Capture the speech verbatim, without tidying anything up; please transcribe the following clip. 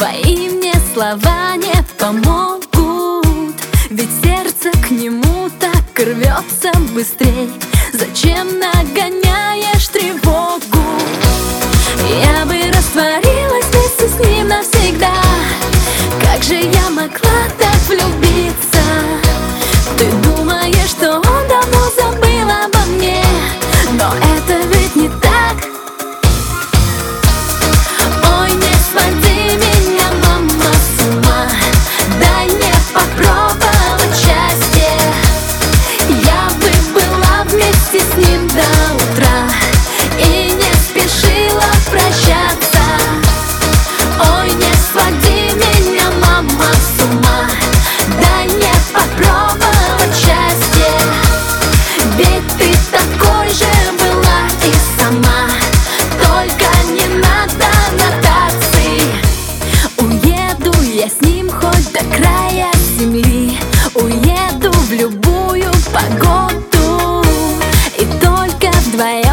Твои мне слова не помогут, ведь сердце к нему так рвется быстрей. Зачем нагоняешь тревогу? Я бы растворилась вместе с ним навсегда. Как же я могла так влюбиться? Ты думаешь, что он давно забыл обо мне, но это ведь не так. Ой, не своди меня, мама, с ума, дай мне попробовать счастье. Я бы была вместе с ним до утра и не спешила прощаться. Ой, не своди меня, мама, с ума, дай мне попробовать счастье. Ведь ты такой же была и сама, только не надо нотаций. Уеду я с ним хоть до края земли, уеду в любую погоду, и только вдвоем